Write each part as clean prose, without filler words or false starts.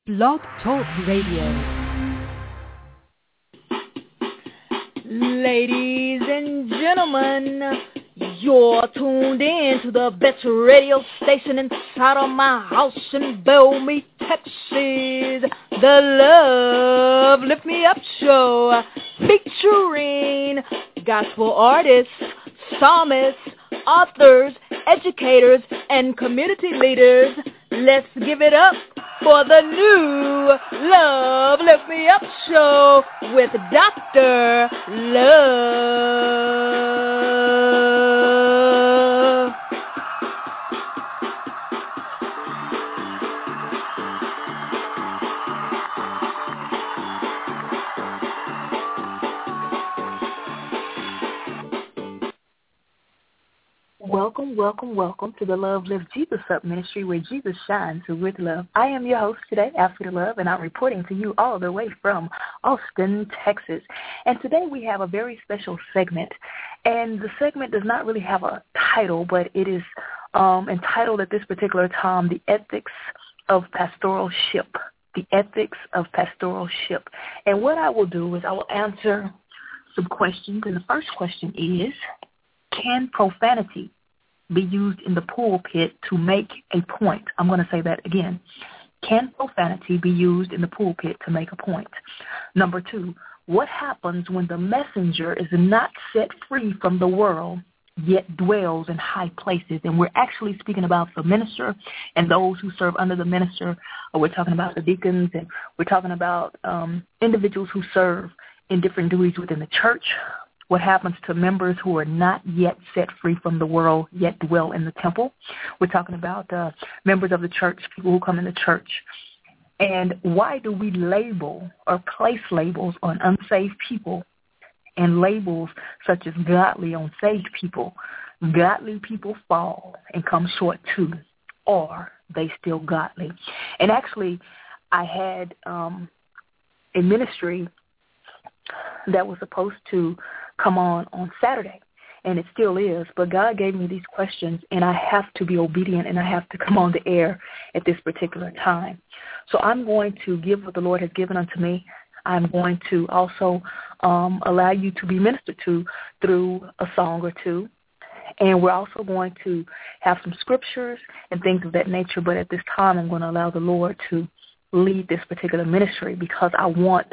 Blog Talk Radio. Ladies and gentlemen, you're tuned in to the best radio station inside of my house in Bellmead, Texas, the Love Lift Me Up Show, featuring gospel artists, psalmists, authors, educators, and community leaders. Let's give it up for the new Love Lift Me Up Show with Dr. Love. Welcome to the Love Lift Jesus Up ministry where Jesus shines with love. I am your host today, Alfred Love, and I'm reporting to you all the way from Austin, Texas. And today we have a very special segment, and the segment does not really have a title, but it is entitled at this particular time, The Ethics of Pastoralship. The Ethics of Pastoralship. And what I will do is I will answer some questions, and the first question is, can profanity be used in the pulpit to make a point? I'm going to say that again. Can profanity be used in the pulpit to make a point? Number two, what happens when the messenger is not set free from the world, yet dwells in high places? And we're actually speaking about the minister and those who serve under the minister, or we're talking about the deacons, and we're talking about individuals who serve in different duties within the church. What happens to members who are not yet set free from the world, yet dwell in the temple? We're talking about members of the church, people who come in the church. And why do we label or place labels on unsaved people and labels such as godly on saved people? Godly people fall and come short too, or they still godly. And actually, I had a ministry that was supposed to come on Saturday, and it still is, but God gave me these questions, and I have to be obedient, and I have to come on the air at this particular time. So I'm going to give what the Lord has given unto me. I'm going to also allow you to be ministered to through a song or two, and we're also going to have some scriptures and things of that nature, but at this time I'm going to allow the Lord to lead this particular ministry because I want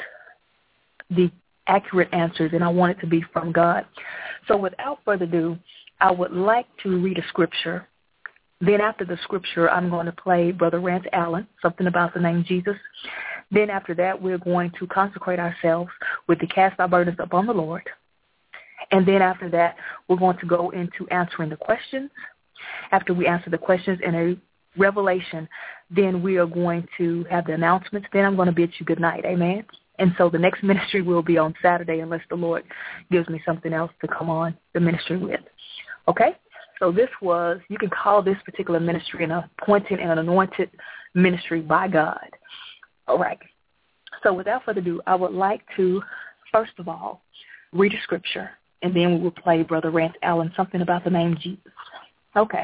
the accurate answers, and I want it to be from God. So without further ado, I would like to read a scripture. Then after the scripture, I'm going to play Brother Rance Allen, Something About the Name Jesus. Then after that, we're going to consecrate ourselves with the Cast Our Burdens Upon the Lord. And then after that, we're going to go into answering the questions. After we answer the questions in a revelation, then we are going to have the announcements. Then I'm going to bid you good night. Amen. And so the next ministry will be on Saturday unless the Lord gives me something else to come on the ministry with. Okay? So this was, you can call this particular ministry an appointed and an anointed ministry by God. All right. So without further ado, I would like to, first of all, read a scripture, and then we will play Brother Rance Allen, Something About the Name Jesus. Okay.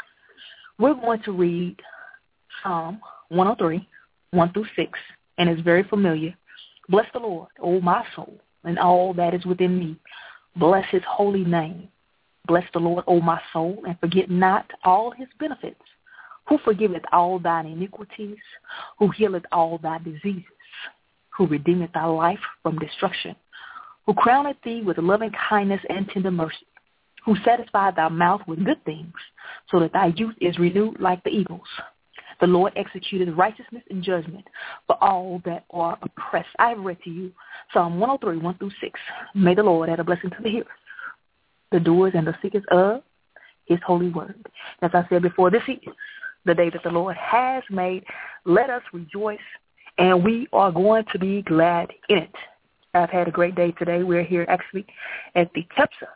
We're going to read Psalm 103, 1 through 6, and it's very familiar. Bless the Lord, O my soul, and all that is within me. Bless his holy name. Bless the Lord, O my soul, and forget not all his benefits, who forgiveth all thine iniquities, who healeth all thy diseases, who redeemeth thy life from destruction, who crowneth thee with loving kindness and tender mercy, who satisfieth thy mouth with good things, so that thy youth is renewed like the eagles. The Lord executed righteousness and judgment for all that are oppressed. I have read to you Psalm 103, 1 through 6. May the Lord add a blessing to the hearers, the doers and the seekers of his holy word. As I said before, this is the day that the Lord has made. Let us rejoice, and we are going to be glad in it. I've had a great day today. We're here actually at the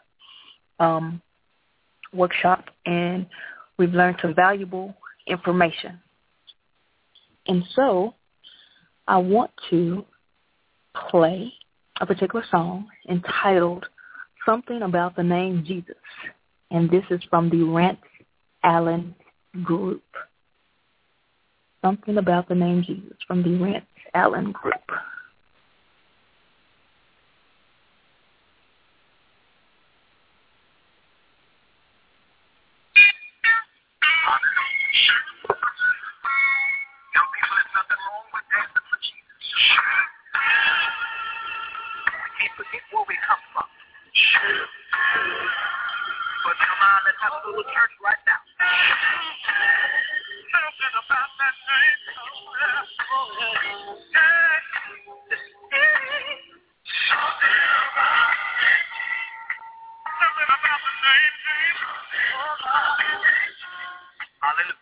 TEPSA workshop, and we've learned some valuable information. And so I want to play a particular song entitled Something About the Name Jesus. And this is from the Rance Allen Group. Something About the Name Jesus from the Rance Allen Group. Forget where we come from. But come on, let's have a little church right now. Something about that name. Something about the name, Jesus. Hallelujah.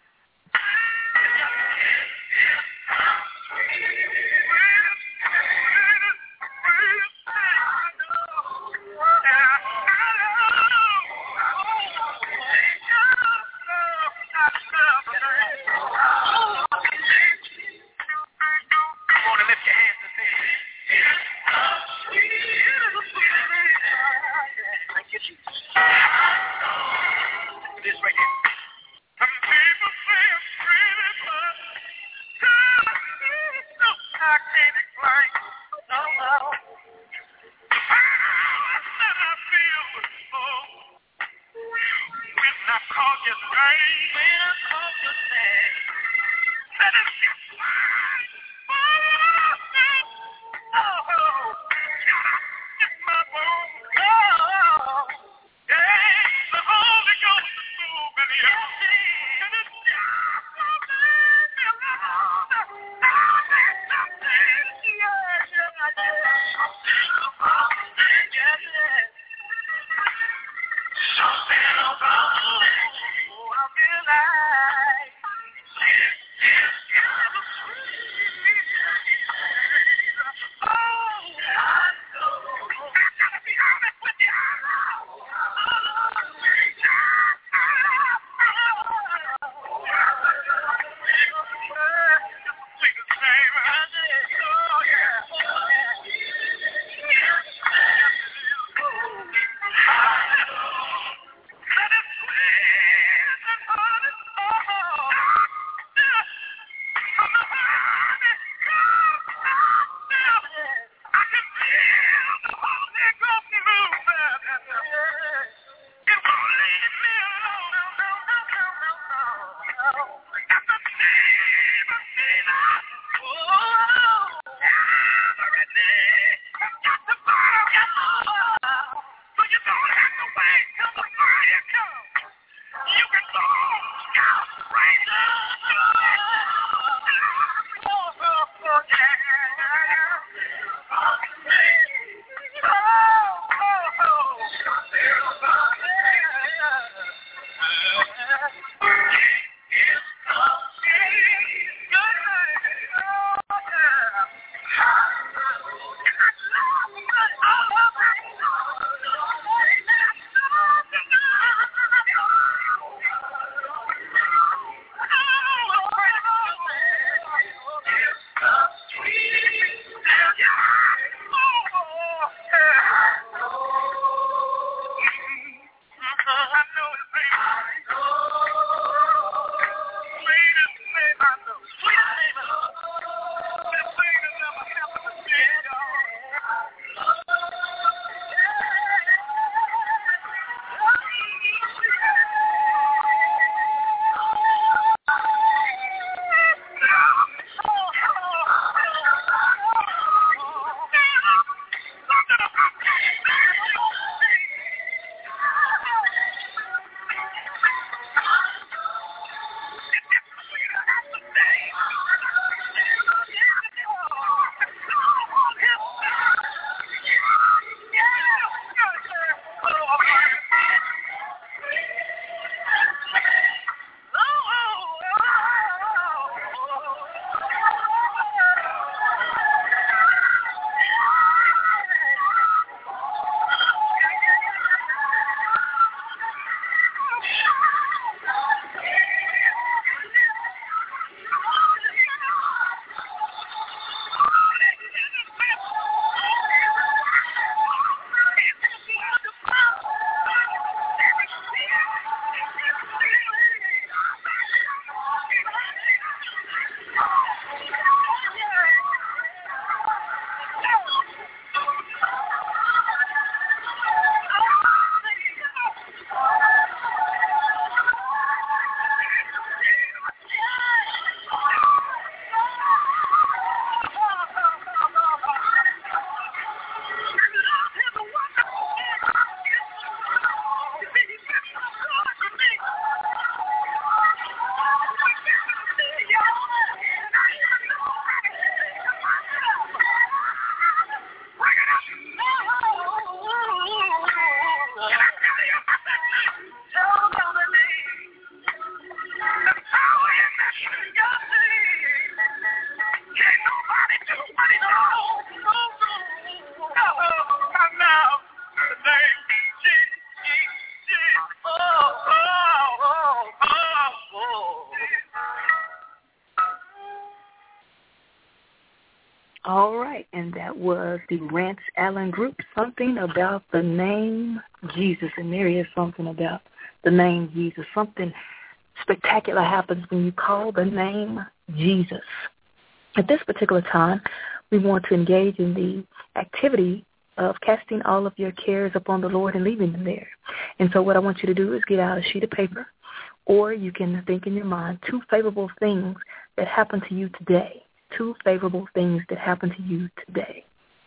All right, and that was the Rance Allen Group, Something About the Name Jesus. And there is something about the name Jesus. Something spectacular happens when you call the name Jesus. At this particular time, we want to engage in the activity of casting all of your cares upon the Lord and leaving them there. And so what I want you to do is get out a sheet of paper, or you can think in your mind 2 favorable things that happened to you today. 2 favorable things that happened to you today.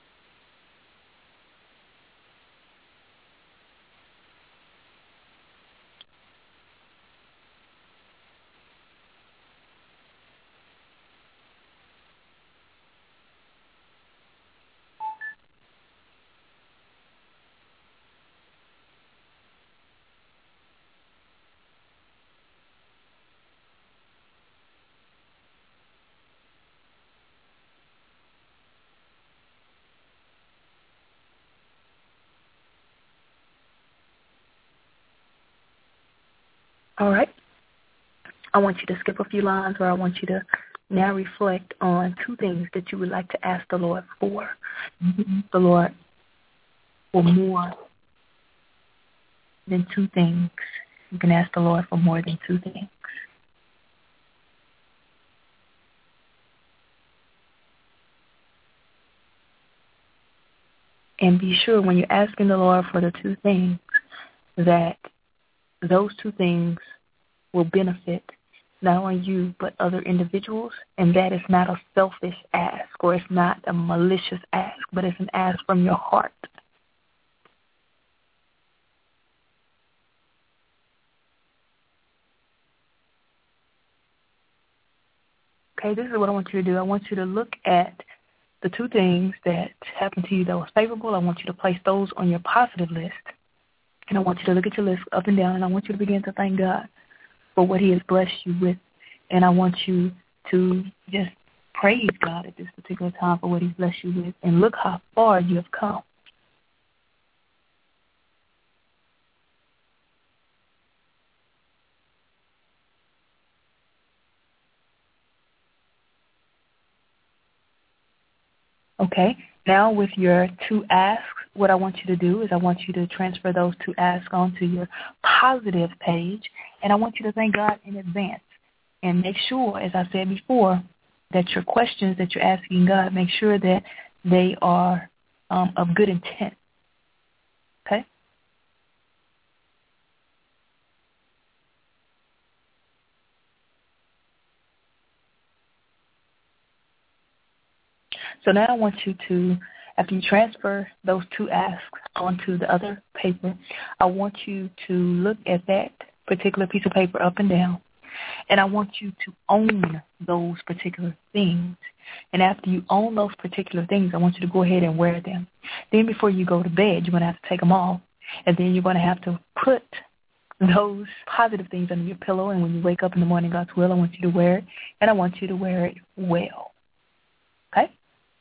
All right. I want you to skip a few lines, or I want you to now reflect on 2 things that you would like to ask the Lord for. The Lord for more than 2 things. You can ask the Lord for more than 2 things. And be sure when you're asking the Lord for the 2 things that those 2 things will benefit not only you but other individuals, and that is not a selfish ask, or it's not a malicious ask, but it's an ask from your heart. Okay, this is what I want you to do. I want you to look at the 2 things that happened to you that was favorable. I want you to place those on your positive list. And I want you to look at your list up and down, and I want you to begin to thank God for what he has blessed you with. And I want you to just praise God at this particular time for what he's blessed you with. And look how far you have come. Okay, now with your 2 asks, what I want you to do is I want you to transfer those 2 asks onto your positive page, and I want you to thank God in advance. And make sure, as I said before, that your questions that you're asking God, make sure that they are of good intent. Okay? So now I want you to, after you transfer those 2 asks onto the other paper, I want you to look at that particular piece of paper up and down. And I want you to own those particular things. And after you own those particular things, I want you to go ahead and wear them. Then before you go to bed, you're going to have to take them off. And then you're going to have to put those positive things under your pillow. And when you wake up in the morning, God's will, I want you to wear it. And I want you to wear it well. Okay?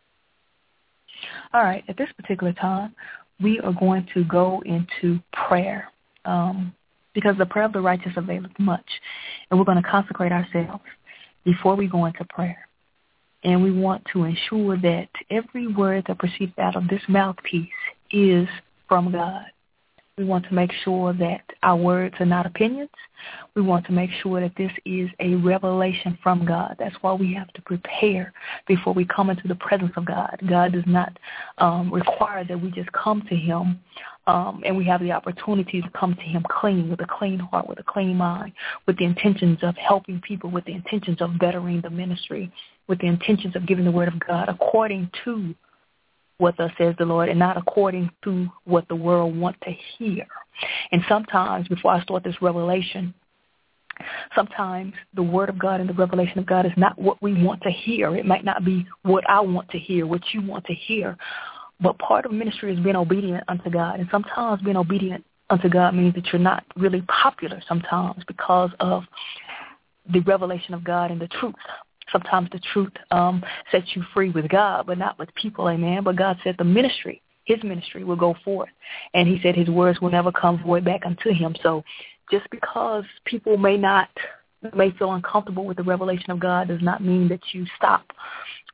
All right. At this particular time, we are going to go into prayer. Because the prayer of the righteous availeth much. And we're going to consecrate ourselves before we go into prayer. And we want to ensure that every word that proceeds out of this mouthpiece is from God. We want to make sure that our words are not opinions. We want to make sure that this is a revelation from God. That's why we have to prepare before we come into the presence of God. God does not require that we just come to him and we have the opportunity to come to him clean, with a clean heart, with a clean mind, with the intentions of helping people, with the intentions of bettering the ministry, with the intentions of giving the word of God according to what thus says the Lord, and not according to what the world wants to hear. And sometimes, before I start this revelation, sometimes the word of God and the revelation of God is not what we want to hear. It might not be what I want to hear, what you want to hear. But part of ministry is being obedient unto God. And sometimes being obedient unto God means that you're not really popular sometimes because of the revelation of God and the truth. Sometimes the truth sets you free with God, but not with people, amen. But God said the ministry, his ministry will go forth. And he said his words will never come void back unto him. So just because people may feel uncomfortable with the revelation of God does not mean that you stop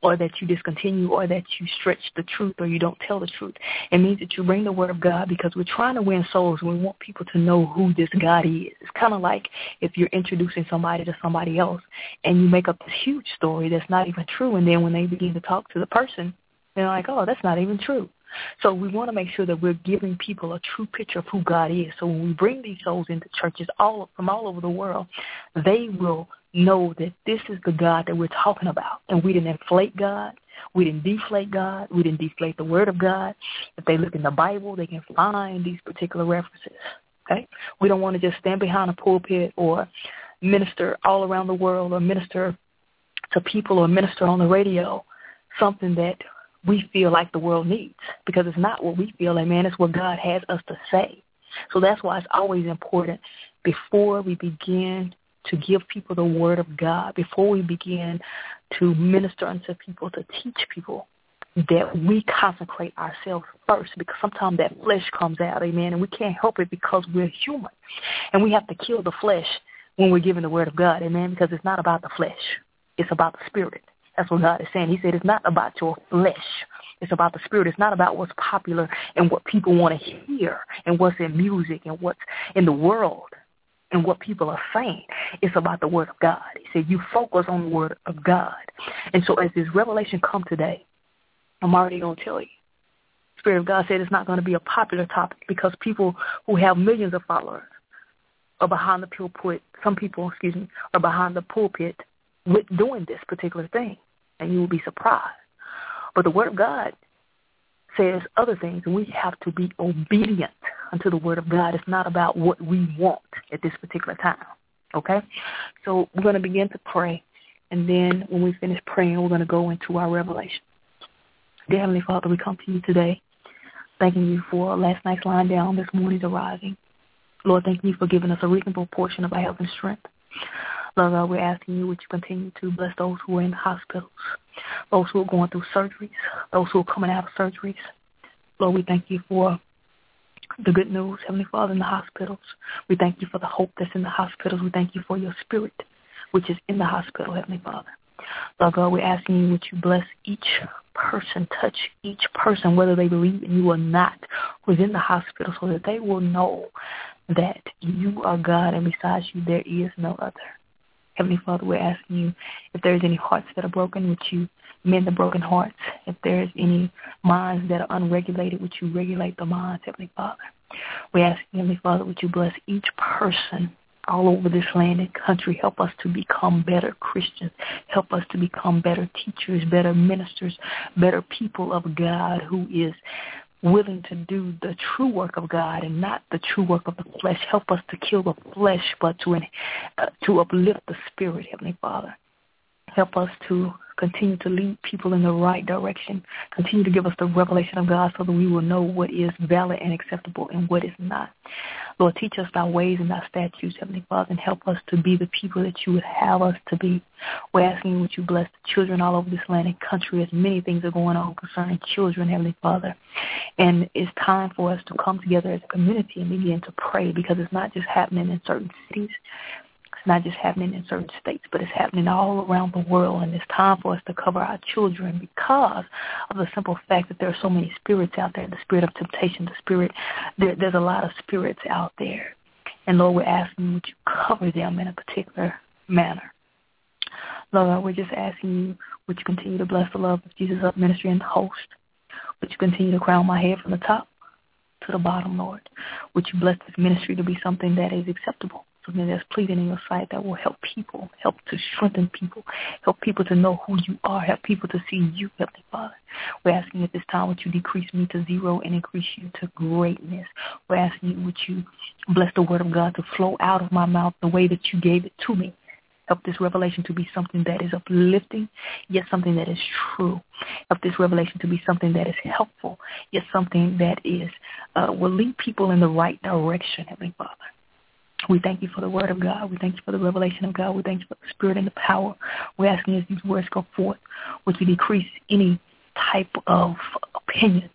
or that you discontinue, or that you stretch the truth, or you don't tell the truth. It means that you bring the word of God because we're trying to win souls and we want people to know who this God is. It's kind of like if you're introducing somebody to somebody else and you make up this huge story that's not even true, and then when they begin to talk to the person, they're like, oh, that's not even true. So we want to make sure that we're giving people a true picture of who God is. So when we bring these souls into churches from all over the world, they will know that this is the God that we're talking about. And we didn't inflate God. We didn't deflate God. We didn't deflate the word of God. If they look in the Bible, they can find these particular references. Okay? We don't want to just stand behind a pulpit or minister all around the world or minister to people or minister on the radio something that we feel like the world needs, because it's not what we feel, amen. It's what God has us to say. So that's why it's always important before we begin to give people the word of God, before we begin to minister unto people, to teach people, that we consecrate ourselves first, because sometimes that flesh comes out, amen, and we can't help it because we're human. And we have to kill the flesh when we're giving the word of God, amen, because it's not about the flesh. It's about the spirit. That's what God is saying. He said it's not about your flesh. It's about the spirit. It's not about what's popular and what people want to hear and what's in music and what's in the world and what people are saying. It's about the word of God. He said you focus on the word of God. And so as this revelation come today, I'm already going to tell you. The Spirit of God said it's not going to be a popular topic because people who have millions of followers are behind the pulpit. Some people, are behind the pulpit with doing this particular thing, and you will be surprised. But the word of God says other things, and we have to be obedient unto the word of God. It's not about what we want at this particular time, okay? So we're going to begin to pray, and then when we finish praying, we're going to go into our revelation. Dear Heavenly Father, we come to you today, thanking you for last night's lying down, this morning's arising. Lord, thank you for giving us a reasonable portion of our health and strength. Lord God, we're asking you would you continue to bless those who are in the hospitals, those who are going through surgeries, those who are coming out of surgeries. Lord, we thank you for the good news, Heavenly Father, in the hospitals. We thank you for the hope that's in the hospitals. We thank you for your spirit, which is in the hospital, Heavenly Father. Lord God, we're asking you would you bless each person, touch each person, whether they believe in you or not, who's in the hospital, so that they will know that you are God and besides you there is no other. Heavenly Father, we're asking you if there's any hearts that are broken, would you mend the broken hearts? If there's any minds that are unregulated, would you regulate the minds, Heavenly Father? We ask, Heavenly Father, would you bless each person all over this land and country. Help us to become better Christians. Help us to become better teachers, better ministers, better people of God who is willing to do the true work of God and not the true work of the flesh. Help us to kill the flesh, but to uplift the spirit, Heavenly Father. Help us to continue to lead people in the right direction. Continue to give us the revelation of God so that we will know what is valid and acceptable and what is not. Lord, teach us thy ways and thy statutes, Heavenly Father, and help us to be the people that you would have us to be. We're asking you would you bless the children all over this land and country as many things are going on concerning children, Heavenly Father. And it's time for us to come together as a community and begin to pray, because it's not just happening in certain cities. It's not just happening in certain states, but it's happening all around the world. And it's time for us to cover our children because of the simple fact that there are so many spirits out there, the spirit of temptation, there's a lot of spirits out there. And Lord, we're asking you to cover them in a particular manner. Lord, we're just asking you, would you continue to bless the Love of Jesus Up Ministry and the host? Would you continue to crown my head from the top to the bottom, Lord? Would you bless this ministry to be something that is acceptable, something that's pleasing in your sight, that will help people, help to strengthen people, help people to know who you are, help people to see you, Heavenly Father. We're asking at this time, would you decrease me to zero and increase you to greatness? We're asking you, would you bless the word of God to flow out of my mouth the way that you gave it to me? Help this revelation to be something that is uplifting, yet something that is true. Help this revelation to be something that is helpful, yet something that is will lead people in the right direction, Heavenly Father. We thank you for the word of God. We thank you for the revelation of God. We thank you for the spirit and the power. We're asking as these words go forth, would you decrease any type of opinions?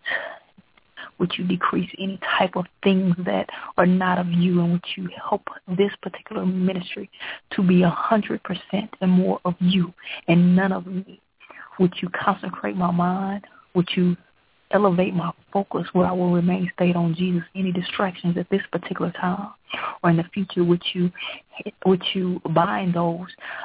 Would you decrease any type of things that are not of you? And would you help this particular ministry to be 100% and more of you and none of me? Would you consecrate my mind? Would you elevate my focus where I will remain stayed on Jesus? Any distractions at this particular time or in the future, would you bind those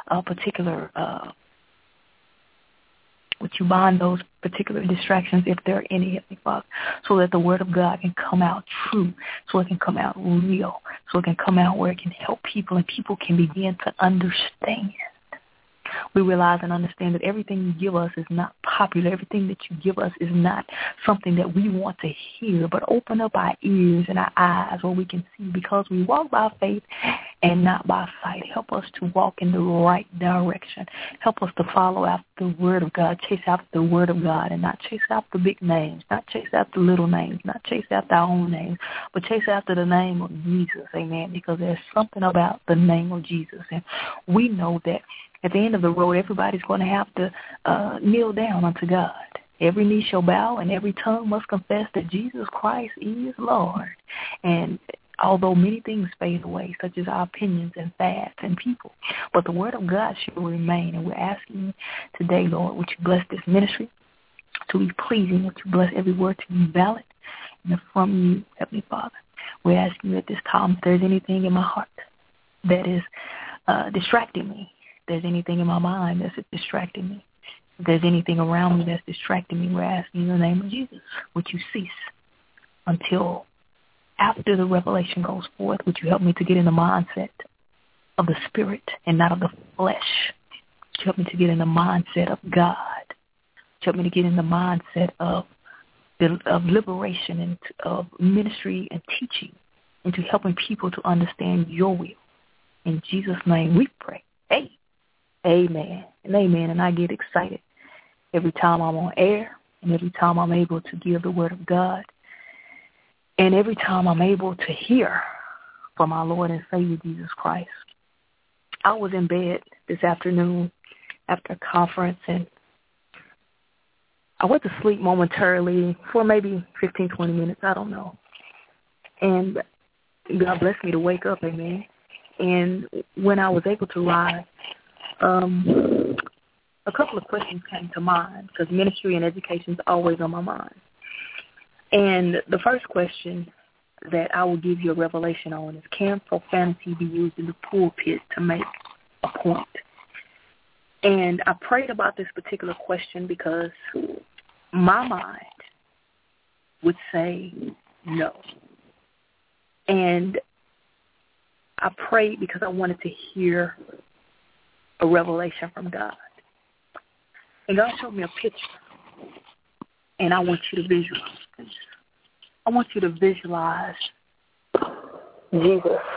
particular distractions, if there are any, Heavenly Father, so that the Word of God can come out true, so it can come out real, so it can come out where it can help people and people can begin to understand. We realize and understand that everything you give us is not popular. Everything that you give us is not something that we want to hear, but open up our ears and our eyes where we can see, because we walk by faith and not by sight. Help us to walk in the right direction. Help us to follow after the Word of God, chase after the Word of God, and not chase after big names, not chase after little names, not chase after our own names, but chase after the name of Jesus, amen, because there's something about the name of Jesus. And we know that at the end of the road, everybody's going to have to kneel down unto God. Every knee shall bow and every tongue must confess that Jesus Christ is Lord. And although many things fade away, such as our opinions and fads and people, but the Word of God shall remain. And we're asking you today, Lord, would you bless this ministry to be pleasing? Would you bless every word to be valid and from you, Heavenly Father? We're asking you at this time if there's anything in my heart that is distracting me. If there's anything in my mind that's distracting me, if there's anything around me that's distracting me, we're asking in the name of Jesus, would you cease until after the revelation goes forth? Would you help me to get in the mindset of the Spirit and not of the flesh? Would you help me to get in the mindset of God? Would you help me to get in the mindset of liberation and of ministry and teaching, into helping people to understand your will? In Jesus' name we pray. Amen and amen. And I get excited every time I'm on air and every time I'm able to give the Word of God and every time I'm able to hear from our Lord and Savior Jesus Christ. I was in bed this afternoon after a conference, and I went to sleep momentarily for maybe 15, 20 minutes, I don't know. And God blessed me to wake up, amen. And when I was able to rise, a couple of questions came to mind, because ministry and education is always on my mind. And the first question that I will give you a revelation on is, can profanity be used in the pulpit to make a point? And I prayed about this particular question because my mind would say no. And I prayed because I wanted to hear a revelation from God. And God showed me a picture. And I want you to visualize this. I want you to visualize Jesus.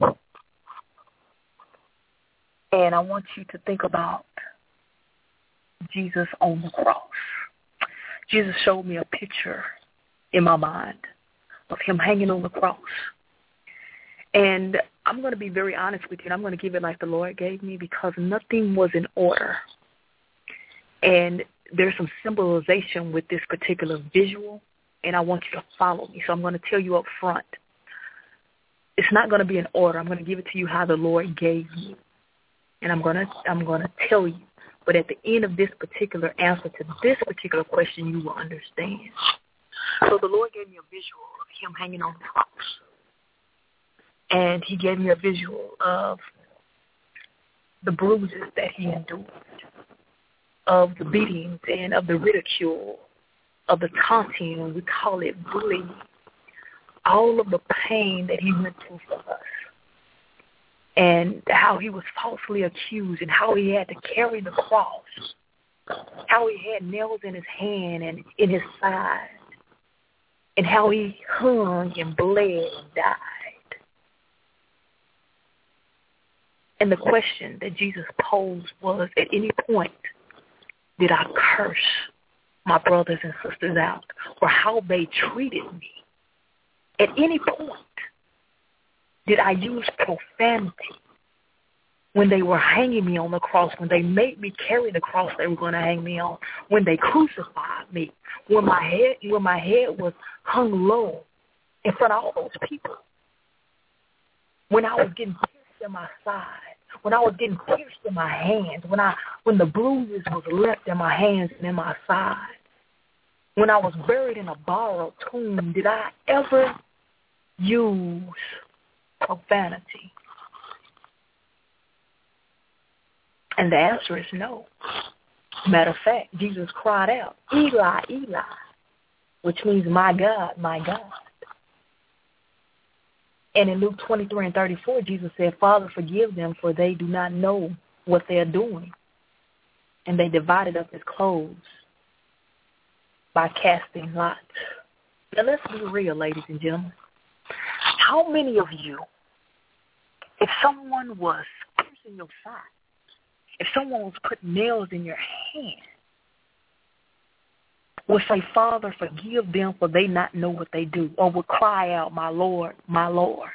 And I want you to think about Jesus on the cross. Jesus showed me a picture in my mind of him hanging on the cross. And I'm going to be very honest with you, and I'm going to give it like the Lord gave me, because nothing was in order. And there's some symbolization with this particular visual, and I want you to follow me. So I'm going to tell you up front. It's not going to be in order. I'm going to give it to you how the Lord gave you. And I'm going to tell you. But at the end of this particular answer to this particular question, you will understand. So the Lord gave me a visual of him hanging on the cross. And he gave me a visual of the bruises that he endured, of the beatings and of the ridicule, of the taunting, we call it bullying, all of the pain that he went through for us, and how he was falsely accused, and how he had to carry the cross, how he had nails in his hand and in his side, and how he hung and bled and died. And the question that Jesus posed was, at any point, did I curse my brothers and sisters out, or how they treated me? At any point, did I use profanity when they were hanging me on the cross, when they made me carry the cross they were going to hang me on, when they crucified me, when my head was hung low in front of all those people, when I was getting pierced in my side, when I was getting pierced in my hands, when the bruises was left in my hands and in my side, when I was buried in a borrowed tomb, did I ever use profanity? And the answer is no. Matter of fact, Jesus cried out, Eli, Eli, which means my God, my God. And in Luke 23:34, Jesus said, Father, forgive them, for they do not know what they are doing. And they divided up his clothes by casting lots. Now let's be real, ladies and gentlemen. How many of you, if someone was piercing your side, if someone was putting nails in your hand, would say, Father, forgive them, for they not know what they do, or would cry out, my Lord, my Lord?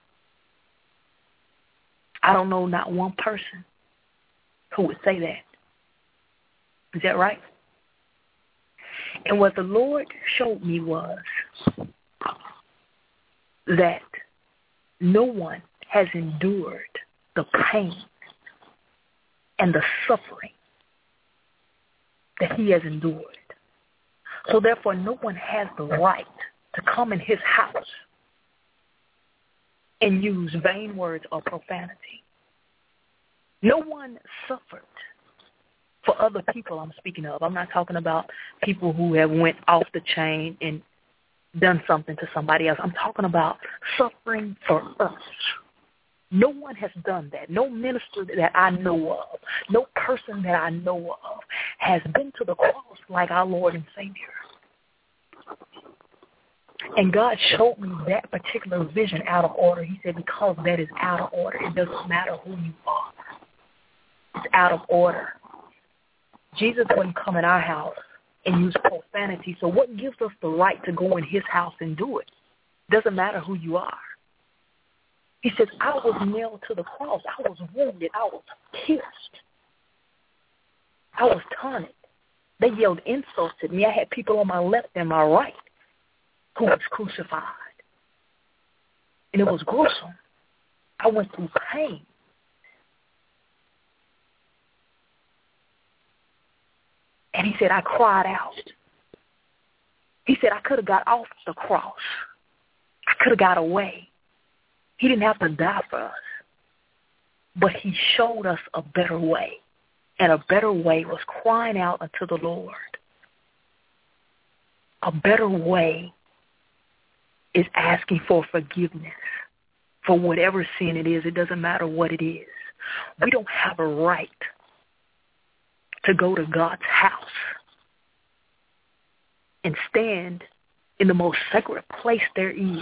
I don't know not one person who would say that. Is that right? And what the Lord showed me was that no one has endured the pain and the suffering that he has endured. So therefore, no one has the right to come in his house and use vain words or profanity. No one suffered for other people I'm speaking of. I'm not talking about people who have went off the chain and done something to somebody else. I'm talking about suffering for us. No one has done that. No minister that I know of, no person that I know of has been to the cross like our Lord and Savior. And God showed me that particular vision out of order. He said, because that is out of order. It doesn't matter who you are. It's out of order. Jesus wouldn't come in our house and use profanity. So what gives us the right to go in his house and do it? Doesn't matter who you are. He says, I was nailed to the cross. I was wounded. I was pierced. I was taunted. They yelled insults at me. I had people on my left and my right who was crucified. And it was gruesome. I went through pain. And he said, I cried out. He said, I could have got off the cross. I could have got away. He didn't have to die for us. But he showed us a better way. And a better way was crying out unto the Lord. A better way is asking for forgiveness for whatever sin it is. It doesn't matter what it is. We don't have a right to go to God's house and stand in the most sacred place there is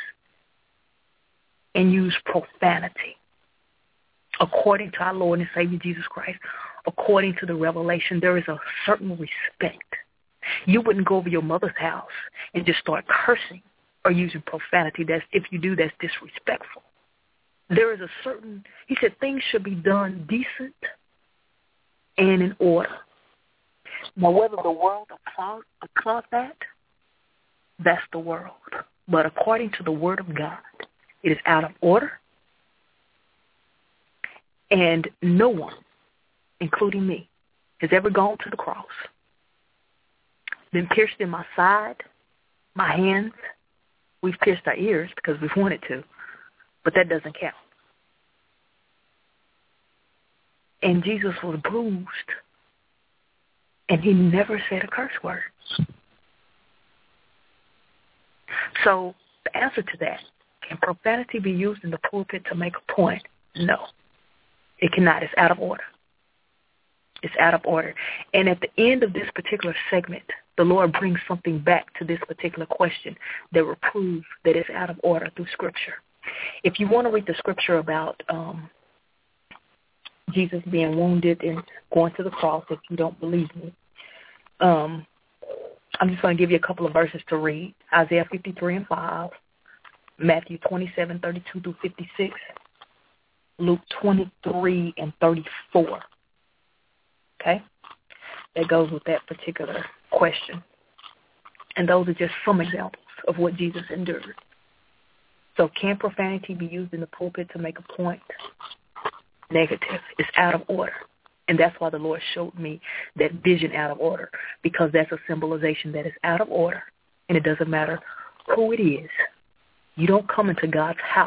and use profanity. According to our Lord and Savior Jesus Christ, according to the revelation, there is a certain respect. You wouldn't go over your mother's house and just start cursing or using profanity. If you do, that's disrespectful. There is a certain, he said, things should be done decent and in order. Now, whether the world applauds that, that's the world. But according to the word of God, it is out of order. And no one, including me, has ever gone to the cross, been pierced in my side, my hands. We've pierced our ears because we've wanted to, but that doesn't count. And Jesus was bruised, and he never said a curse word. So the answer to that, can profanity be used in the pulpit to make a point? No, it cannot. It's out of order. It's out of order. And at the end of this particular segment, the Lord brings something back to this particular question that will prove that it's out of order through Scripture. If you want to read the Scripture about Jesus being wounded and going to the cross, if you don't believe me, I'm just going to give you a couple of verses to read. Isaiah 53:5, Matthew 27:32-56, Luke 23:34. Okay? That goes with that particular question. And those are just some examples of what Jesus endured. So can profanity be used in the pulpit to make a point? negative. It's out of order. And that's why the Lord showed me that vision out of order, because that's a symbolization that is out of order. And it doesn't matter who it is. You don't come into God's house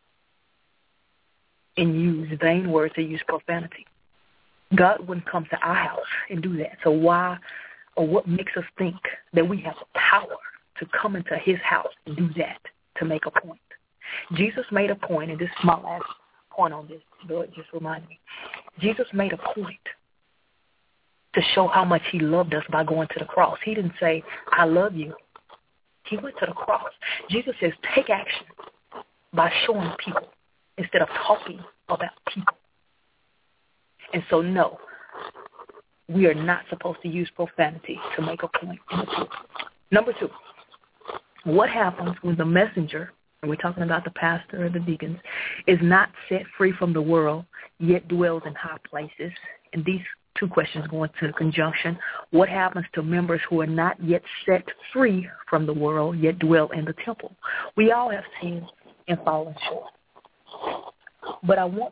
and use vain words or use profanity. God wouldn't come to our house and do that. So why or what makes us think that we have the power to come into his house and do that to make a point? Jesus made a point, and this is my last point on this, Lord just reminded me. Jesus made a point to show how much he loved us by going to the cross. He didn't say, I love you. He went to the cross. Jesus says, take action by showing people instead of talking about people. And so, no, we are not supposed to use profanity to make a point. Number two, what happens when the messenger, and we're talking about the pastor or the deacons, is not set free from the world, yet dwells in high places? And these two questions go into conjunction. What happens to members who are not yet set free from the world, yet dwell in the temple? We all have sinned and fallen short. But I want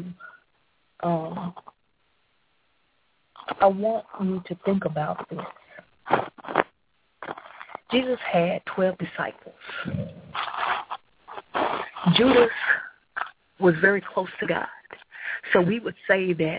you to think about this. Jesus had 12 disciples. Judas was very close to God. So we would say that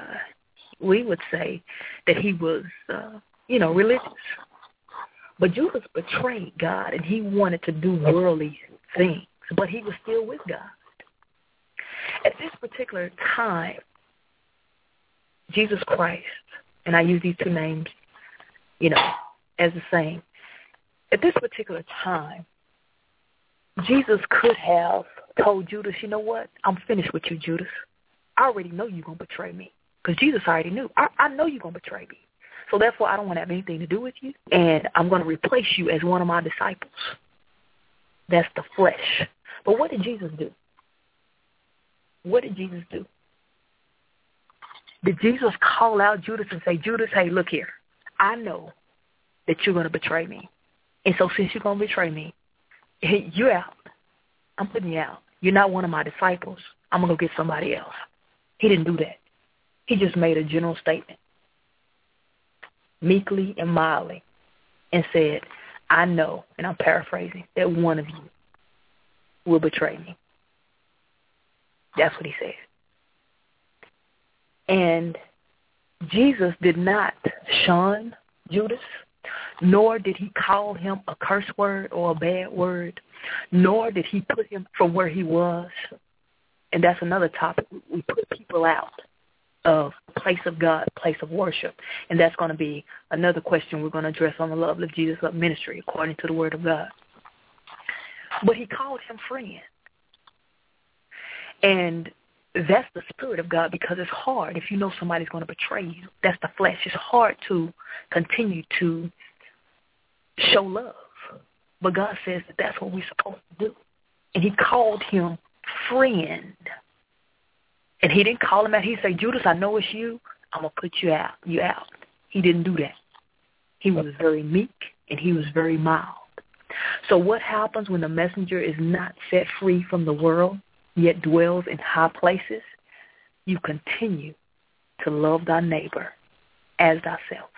he was, religious. But Judas betrayed God, and he wanted to do worldly things, but he was still with God. At this particular time, Jesus Christ, and I use these two names, as the same. At this particular time, Jesus could have told Judas, you know what? I'm finished with you, Judas. I already know you're going to betray me. Because Jesus already knew. I know you're going to betray me. So therefore, I don't want to have anything to do with you. And I'm going to replace you as one of my disciples. That's the flesh. But what did Jesus do? What did Jesus do? Did Jesus call out Judas and say, Judas, hey, look here. I know that you're going to betray me. And so since you're going to betray me, you're out. I'm putting you out. You're not one of my disciples. I'm going to go get somebody else. He didn't do that. He just made a general statement, meekly and mildly, and said, I know, and I'm paraphrasing, that one of you will betray me. That's what he said. And Jesus did not shun Judas, nor did he call him a curse word or a bad word, nor did he put him from where he was. And that's another topic. We put people out of place of God, place of worship. And that's going to be another question we're going to address on the Love Lift Jesus Up ministry, according to the Word of God. But he called him friend. And that's the Spirit of God, because it's hard if you know somebody's going to betray you. That's the flesh. It's hard to continue to show love. But God says that that's what we're supposed to do. And he called him friend. And he didn't call him out. He said, Judas, I know it's you. I'm going to put you out. You out. He didn't do that. He was very meek and he was very mild. So what happens when the messenger is not set free from the world, yet dwells in high places? You continue to love thy neighbor as thyself.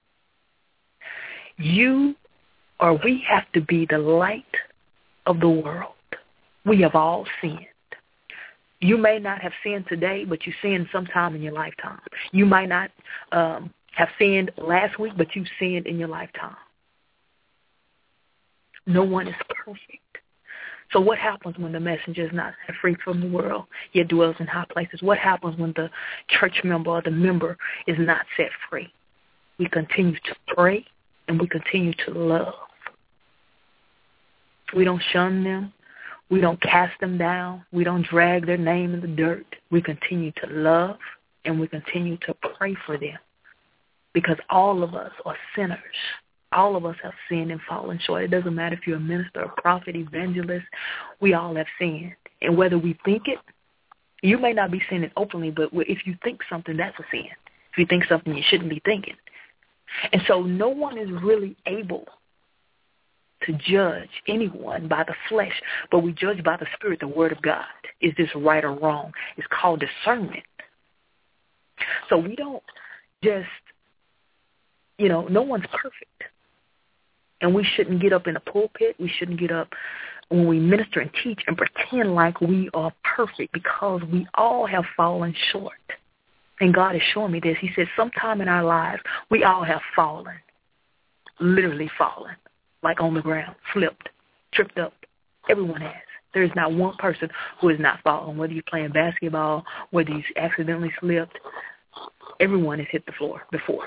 You or we have to be the light of the world. We have all sinned. You may not have sinned today, but you sinned sometime in your lifetime. You might not have sinned last week, but you sinned in your lifetime. No one is perfect. So what happens when the messenger is not set free from the world, yet dwells in high places? What happens when the church member or the member is not set free? We continue to pray and we continue to love. We don't shun them. We don't cast them down. We don't drag their name in the dirt. We continue to love and we continue to pray for them, because all of us are sinners. All of us have sinned and fallen short. It doesn't matter if you're a minister, a prophet, evangelist. We all have sinned. And whether we think it, you may not be sinning openly, but if you think something, that's a sin. If you think something you shouldn't be thinking. And so no one is really able to judge anyone by the flesh, but we judge by the Spirit, the Word of God. Is this right or wrong? It's called discernment. So we don't just, no one's perfect. And we shouldn't get up in a pulpit. We shouldn't get up when we minister and teach and pretend like we are perfect, because we all have fallen short. And God is showing me this. He said sometime in our lives, we all have fallen, literally fallen, like on the ground, slipped, tripped up. Everyone has. There is not one person who has not fallen, whether you're playing basketball, whether you accidentally slipped. Everyone has hit the floor before.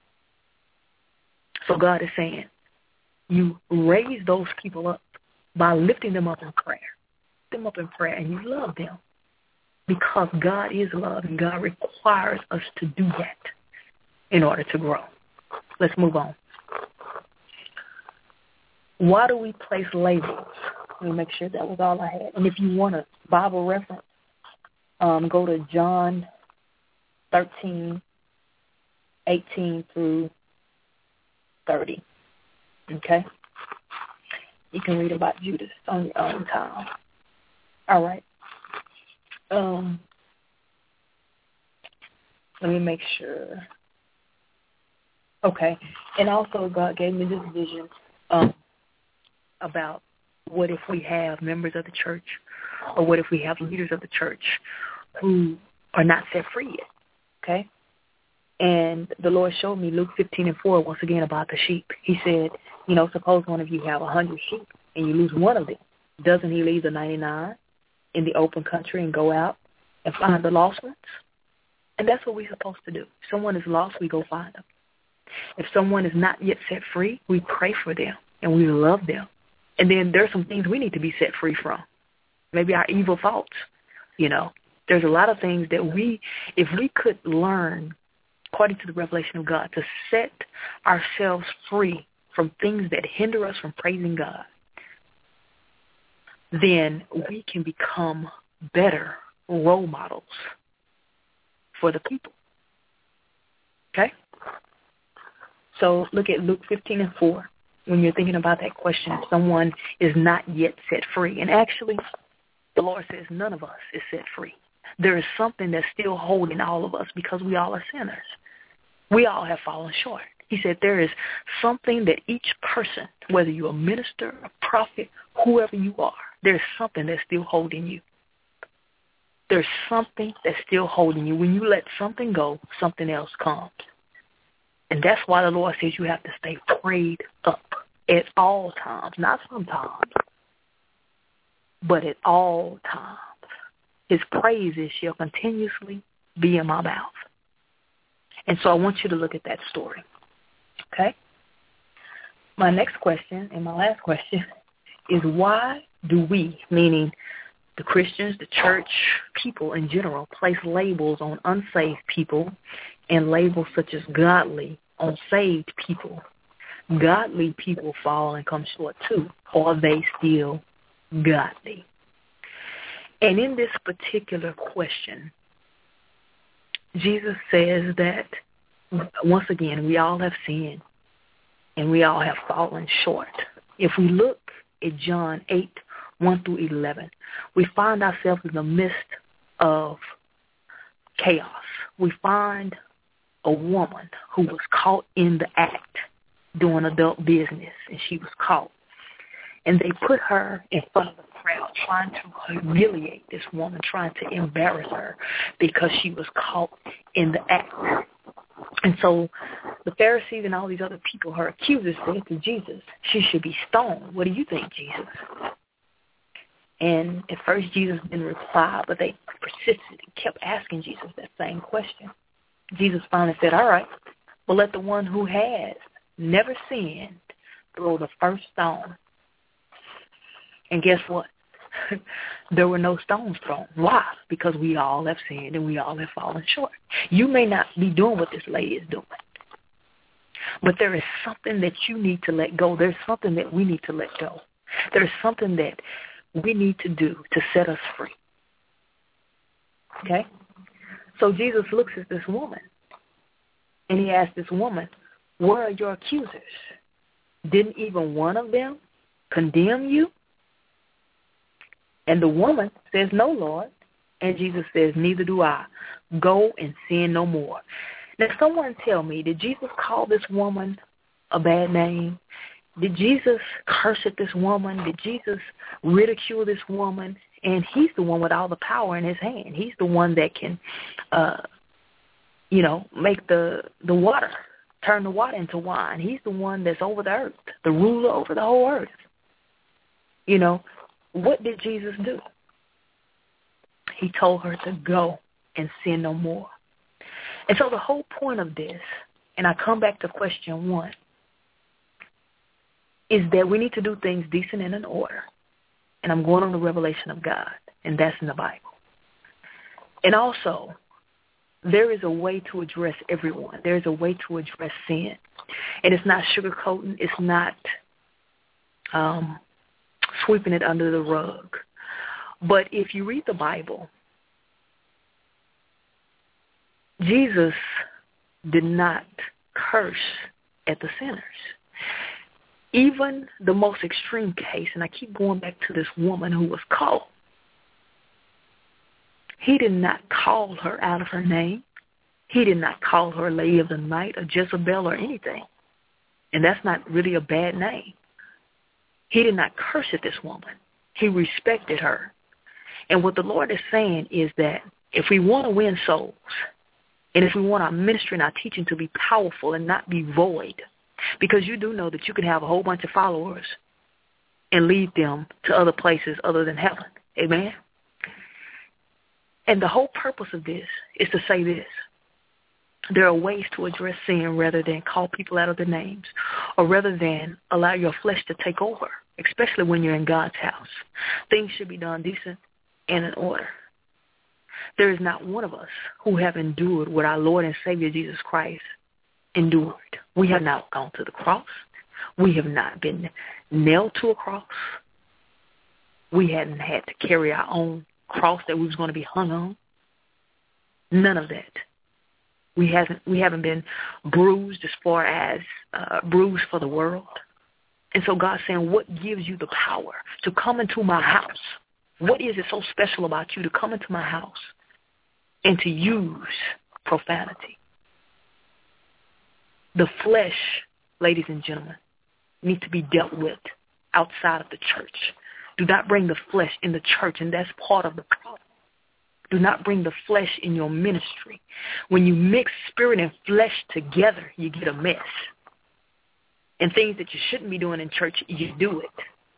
So God is saying, you raise those people up by lifting them up in prayer. Lift them up in prayer, and you love them, because God is love, and God requires us to do that in order to grow. Let's move on. Why do we place labels? Let me make sure that was all I had. And if you want a Bible reference, go to John 13:18 through 30. Okay? You can read about Judas on your own time. All right. Let me make sure. Okay. And also God gave me this vision about what if we have members of the church, or what if we have leaders of the church who are not set free yet. Okay? And the Lord showed me Luke 15:4 once again about the sheep. He said, suppose one of you have 100 sheep and you lose one of them. Doesn't he leave the 99 in the open country and go out and find the lost ones? And that's what we're supposed to do. If someone is lost, we go find them. If someone is not yet set free, we pray for them and we love them. And then there's some things we need to be set free from. Maybe our evil thoughts, There's a lot of things that if we could learn, according to the revelation of God, to set ourselves free from things that hinder us from praising God, then we can become better role models for the people. Okay? So look at Luke 15:4 when you're thinking about that question, if someone is not yet set free. And actually, the Lord says none of us is set free. There is something that's still holding all of us, because we all are sinners. We all have fallen short. He said there is something that each person, whether you're a minister, a prophet, whoever you are, there's something that's still holding you. There's something that's still holding you. When you let something go, something else comes. And that's why the Lord says you have to stay prayed up at all times, not sometimes, but at all times. His praises shall continuously be in my mouth. And so I want you to look at that story. Okay? My next question and my last question is, why do we, meaning the Christians, the church, people in general, place labels on unsaved people and labels such as godly on saved people? Godly people fall and come short too. Are they still godly? And in this particular question, Jesus says that, once again, we all have sinned and we all have fallen short. If we look at John 8:1 through 11, we find ourselves in the midst of chaos. We find a woman who was caught in the act doing adult business, and she was caught. And they put her in front of the crowd, trying to humiliate this woman, trying to embarrass her because she was caught in the act. And so the Pharisees and all these other people, her accusers, said to Jesus, she should be stoned. What do you think, Jesus? And at first Jesus didn't reply, but they persisted and kept asking Jesus that same question. Jesus finally said, all right, well, let the one who has never sinned throw the first stone. And guess what? There were no stones thrown. Why? Because we all have sinned and we all have fallen short. You may not be doing what this lady is doing, but there is something that you need to let go. There's something that we need to let go. There's something that we need to do to set us free. Okay? So Jesus looks at this woman, and he asks this woman, where are your accusers? Didn't even one of them condemn you? And the woman says, no, Lord. And Jesus says, neither do I. Go and sin no more. Now, someone tell me, did Jesus call this woman a bad name? Did Jesus curse at this woman? Did Jesus ridicule this woman? And he's the one with all the power in his hand. He's the one that can, make the water, turn the water into wine. He's the one that's over the earth, the ruler over the whole earth. What did Jesus do? He told her to go and sin no more. And so the whole point of this, and I come back to question 1, is that we need to do things decent and in order. And I'm going on the revelation of God, and that's in the Bible. And also, there is a way to address everyone. There is a way to address sin. And it's not sugarcoating. It's not sweeping it under the rug. But if you read the Bible, Jesus did not curse at the sinners. Even the most extreme case, and I keep going back to this woman who was caught, he did not call her out of her name. He did not call her a lady of the night, a Jezebel, or anything. And that's not really a bad name. He did not curse at this woman. He respected her. And what the Lord is saying is that if we want to win souls, and if we want our ministry and our teaching to be powerful and not be void, because you do know that you can have a whole bunch of followers and lead them to other places other than heaven. Amen? And the whole purpose of this is to say this. There are ways to address sin rather than call people out of their names, or rather than allow your flesh to take over, especially when you're in God's house. Things should be done decent and in order. There is not one of us who have endured what our Lord and Savior Jesus Christ endured. We have not gone to the cross. We have not been nailed to a cross. We hadn't had to carry our own cross that we was going to be hung on. None of that. We haven't been bruised as far as bruised for the world. And so God's saying, what gives you the power to come into my house? What is it so special about you to come into my house and to use profanity? The flesh, ladies and gentlemen, needs to be dealt with outside of the church. Do not bring the flesh in the church, and that's part of the problem. Do not bring the flesh in your ministry. When you mix spirit and flesh together, you get a mess. And things that you shouldn't be doing in church, you do it.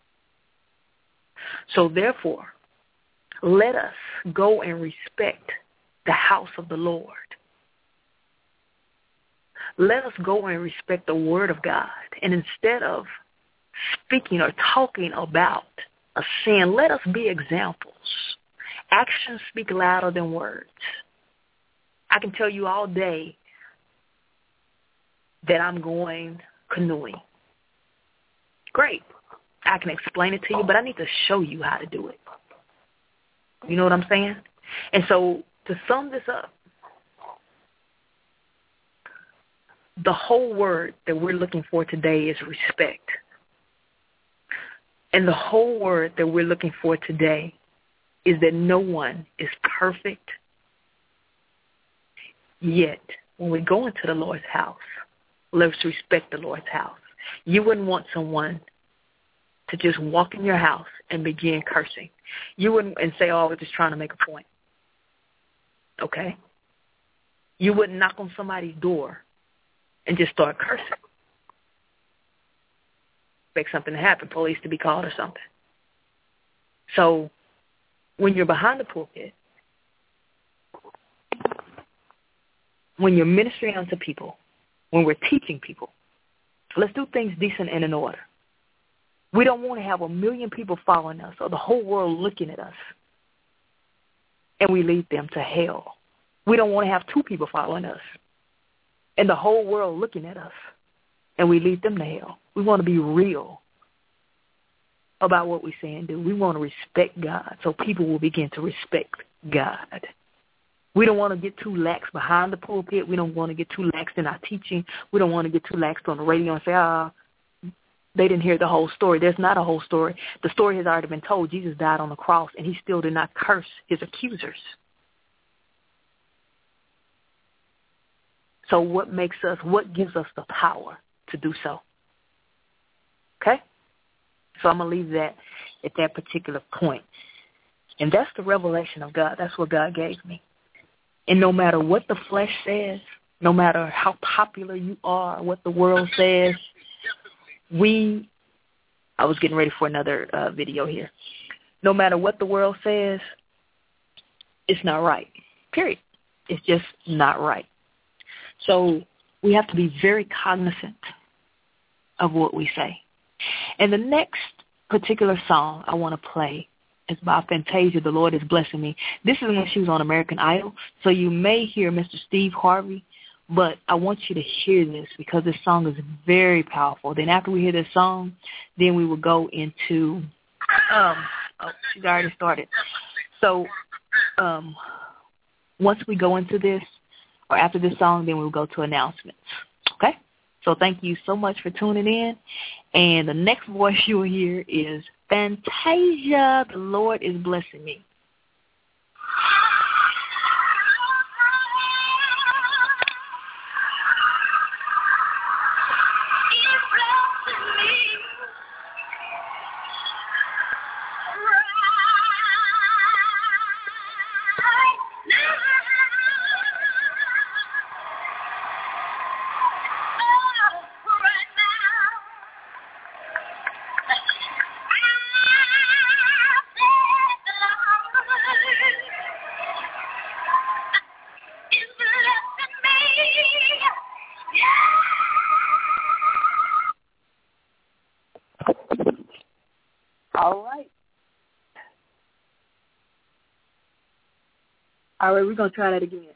So therefore, let us go and respect the house of the Lord. Let us go and respect the word of God. And instead of speaking or talking about a sin, let us be examples. Actions speak louder than words. I can tell you all day that I'm going canoeing. Great. I can explain it to you, but I need to show you how to do it. You know what I'm saying? And so to sum this up, the whole word that we're looking for today is respect. And the whole word that we're looking for today is that no one is perfect. Yet, when we go into the Lord's house, let's respect the Lord's house. You wouldn't want someone to just walk in your house and begin cursing. You wouldn't and say, oh, we're just trying to make a point. Okay? You wouldn't knock on somebody's door and just start cursing. Expect something to happen, police to be called or something. So when you're behind the pulpit, when you're ministering unto people, when we're teaching people, let's do things decent and in order. We don't want to have 1 million people following us or the whole world looking at us and we lead them to hell. We don't want to have 2 people following us and the whole world looking at us and we lead them to hell. We want to be real about what we say and do. We want to respect God so people will begin to respect God. We don't want to get too lax behind the pulpit. We don't want to get too lax in our teaching. We don't want to get too lax on the radio and say, they didn't hear the whole story. There's not a whole story. The story has already been told. Jesus died on the cross, and he still did not curse his accusers. So what gives us the power to do so? Okay? So I'm going to leave that at that particular point. And that's the revelation of God. That's what God gave me. And no matter what the flesh says, no matter how popular you are, what the world says, I was getting ready for another video here. No matter what the world says, it's not right. Period. It's just not right. So we have to be very cognizant of what we say. And the next particular song I want to play is by Fantasia, The Lord Is Blessing Me. This is when she was on American Idol. So you may hear Mr. Steve Harvey, but I want you to hear this because this song is very powerful. Then after we hear this song, then we will go into, she's already started. So once we go into this, or after this song, then we'll go to announcements. Okay? So thank you so much for tuning in. And the next voice you will hear is Fantasia, The Lord Is Blessing Me. All right, we're going to try that again.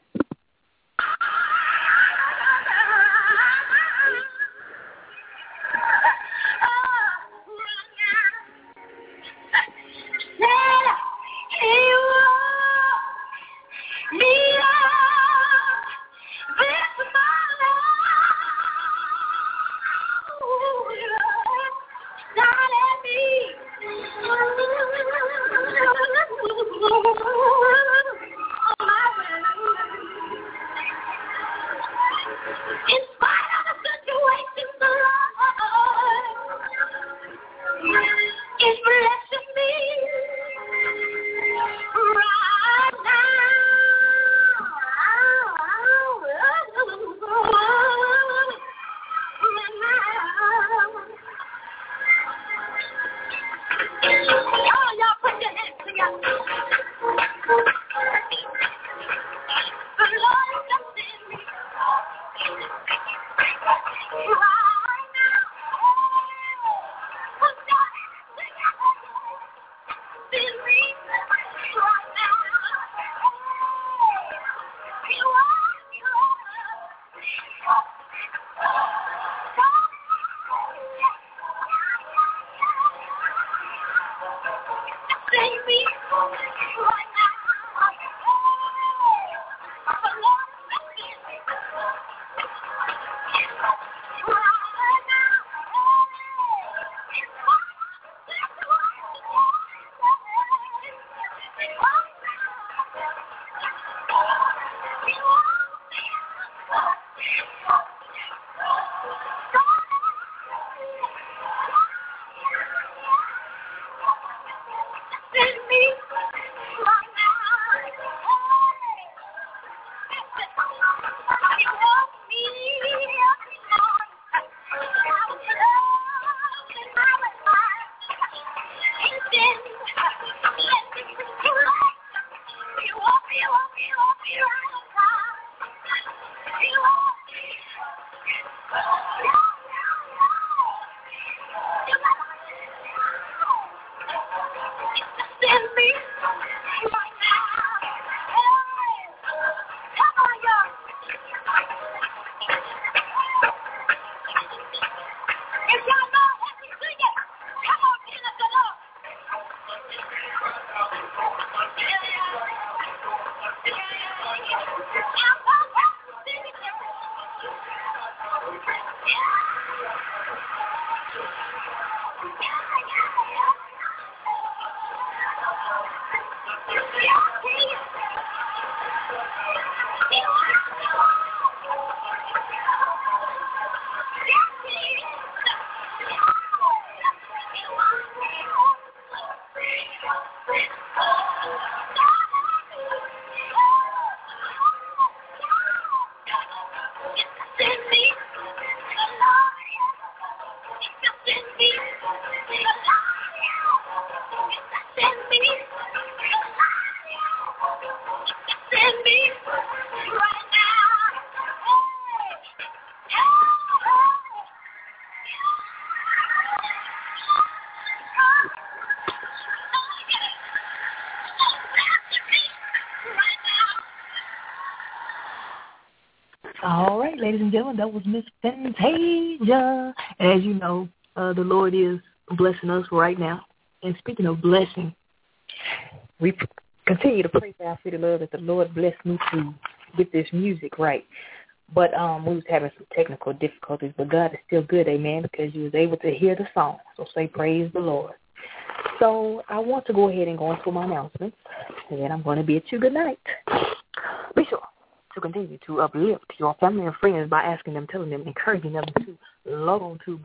All right, ladies and gentlemen, that was Miss Fantasia. And as you know, the Lord is blessing us right now. And speaking of blessing, we continue to pray for our city love that the Lord bless me to get this music right. But we was having some technical difficulties, but God is still good, amen, because you was able to hear the song. So say praise the Lord. So I want to go ahead and go into my announcements, and then I'm going to bid you good night. Be sure to continue to uplift your family and friends by asking them, telling them, encouraging them to log on to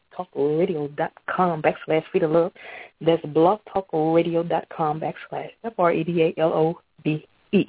blogtalkradio.com/freedomlove. That's blogtalkradio.com/FREDALOVE.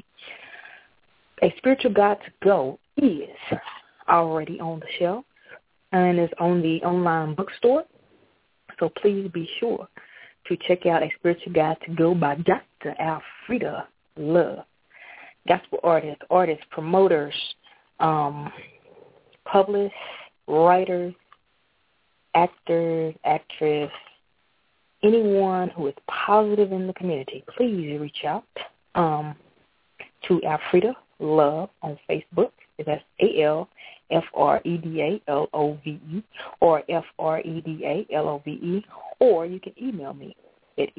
A Spiritual Guide to Go is already on the shelf and is on the online bookstore. So please be sure to check out A Spiritual Guide to Go by Dr. Alfreda Love. Gospel artists, promoters, publicists, writers, actors, actress, anyone who is positive in the community, please reach out to Alfreda Love on Facebook. That's ALFREDALOVE or FREDALOVE, or you can email me at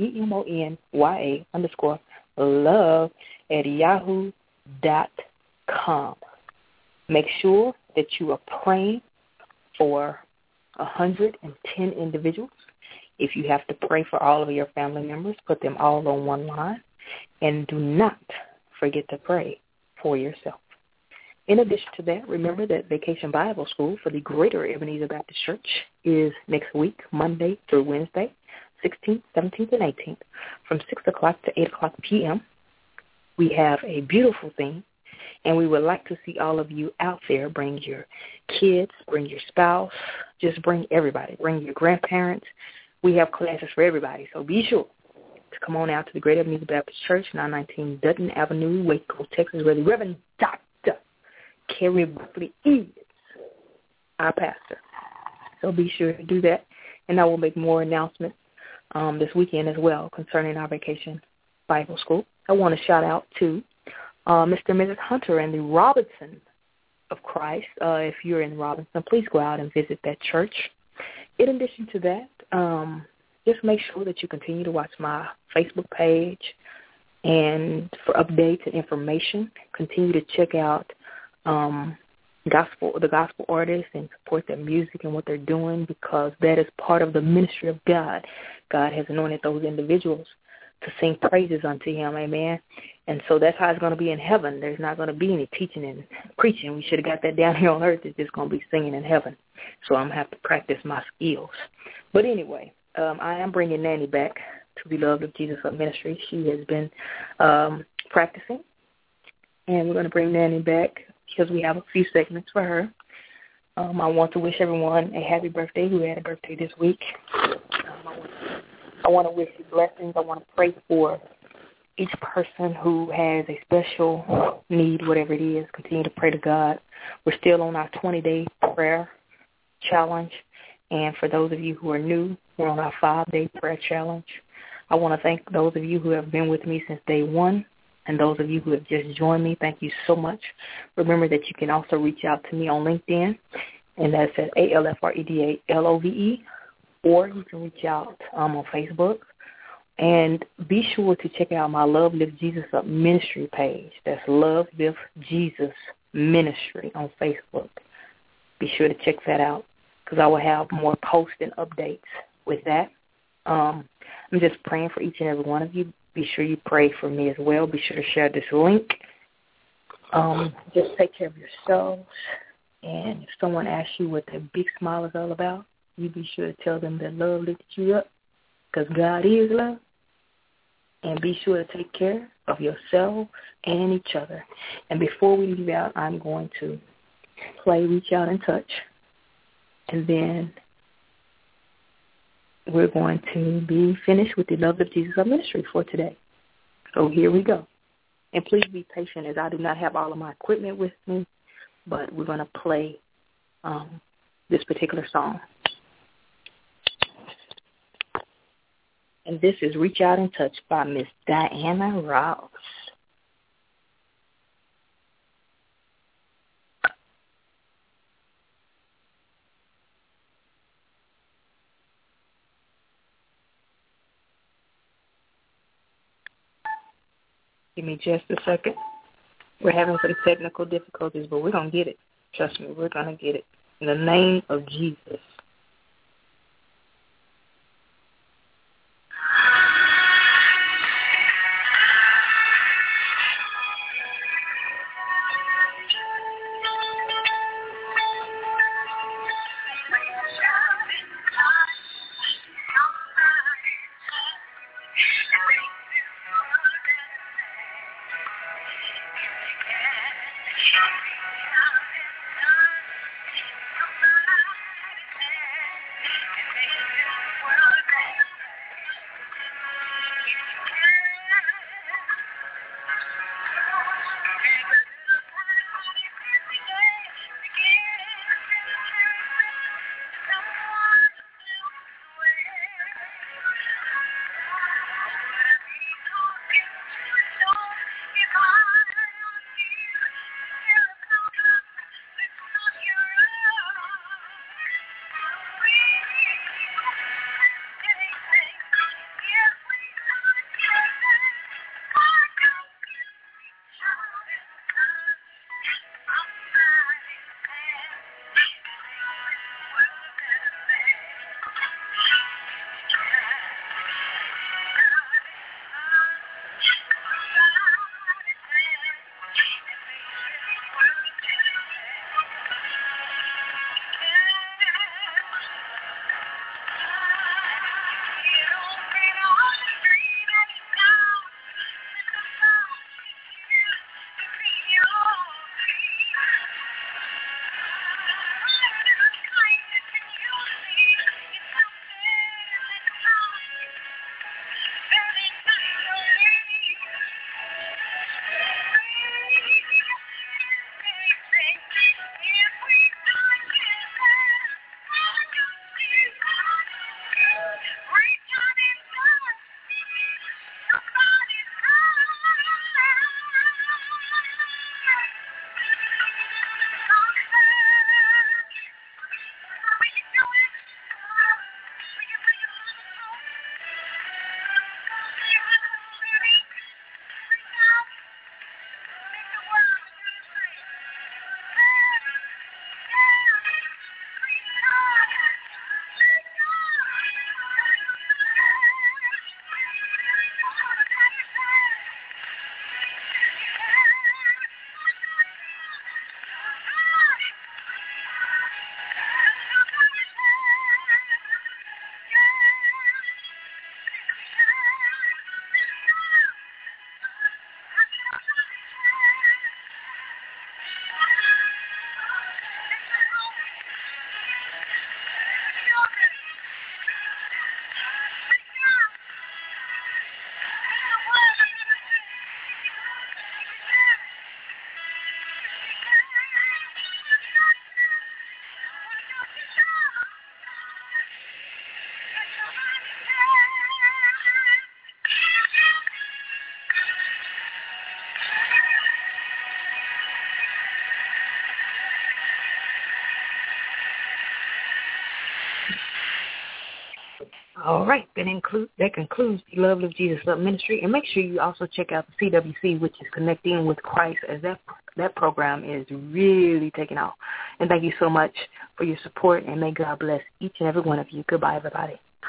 EMONYA-love@yahoo.com. Make sure that you are praying for 110 individuals. If you have to pray for all of your family members, put them all on one line. And do not forget to pray for yourself. In addition to that, remember that Vacation Bible School for the Greater Ebenezer Baptist Church is next week, Monday through Wednesday, 16th, 17th, and 18th, from 6 o'clock to 8 o'clock p.m. We have a beautiful theme, and we would like to see all of you out there. Bring your kids, bring your spouse, just bring everybody. Bring your grandparents. We have classes for everybody, so be sure to come on out to the Greater Ebenezer Baptist Church, 919 Dutton Avenue, Waco, Texas, where the Reverend Dr. Kerry Buckley is our pastor. So be sure to do that, and I will make more announcements this weekend as well concerning our Vacation Bible School. I want to shout out to Mr. and Mrs. Hunter and the Robinson of Christ. If you're in Robinson, please go out and visit that church. In addition to that, just make sure that you continue to watch my Facebook page, and for updates and information, continue to check out the gospel artists and support their music and what they're doing, because that is part of the ministry of God. God has anointed those individuals to sing praises unto him, amen. And so that's how it's going to be in heaven. There's not going to be any teaching and preaching. We should have got that down here on earth. It's just going to be singing in heaven. So I'm going to have to practice my skills. But anyway, I am bringing Nanny back to the Love of Jesus Ministry. She has been practicing, and we're going to bring Nanny back because we have a few segments for her. I want to wish everyone a happy birthday who had a birthday this week. I want to wish you blessings. I want to pray for each person who has a special need, whatever it is. Continue to pray to God. We're still on our 20-day prayer challenge. And for those of you who are new, we're on our 5-day prayer challenge. I want to thank those of you who have been with me since day one, and those of you who have just joined me, thank you so much. Remember that you can also reach out to me on LinkedIn, and that's at ALFREDALOVE, or you can reach out on Facebook. And be sure to check out my Love Lift Jesus Up Ministry page. That's Love Lift Jesus Ministry on Facebook. Be sure to check that out, because I will have more posts and updates with that, I'm just praying for each and every one of you. Be sure you pray for me as well. Be sure to share this link. Just take care of yourselves. And if someone asks you what that big smile is all about, you be sure to tell them that love lifted you up, because God is love. And be sure to take care of yourselves and each other. And before we leave out, I'm going to play Reach Out and Touch. And then we're going to be finished with the Love of Jesus ministry for today. So here we go. And please be patient, as I do not have all of my equipment with me, but we're going to play this particular song. And this is Reach Out and Touch by Miss Diana Ross. Give me just a second. We're having some technical difficulties, but we're going to get it. Trust me, we're going to get it. In the name of Jesus. All right, that concludes the Love Live Jesus Love Ministry. And make sure you also check out the CWC, which is Connecting with Christ, as that program is really taking off. And thank you so much for your support, and may God bless each and every one of you. Goodbye, everybody.